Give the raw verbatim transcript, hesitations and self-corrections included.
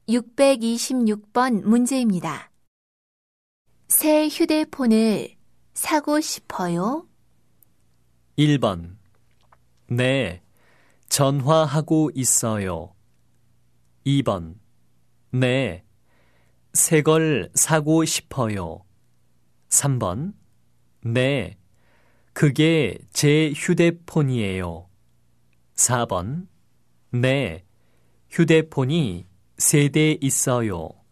육백이십육 번 문제입니다. 새 휴대폰을 사고 싶어요? 일 번. 네, 전화하고 있어요. 이 번. 네, 새 걸 사고 싶어요. 삼 번. 네, 그게 제 휴대폰이에요. 사 번. 네, 휴대폰이 세 대 있어요.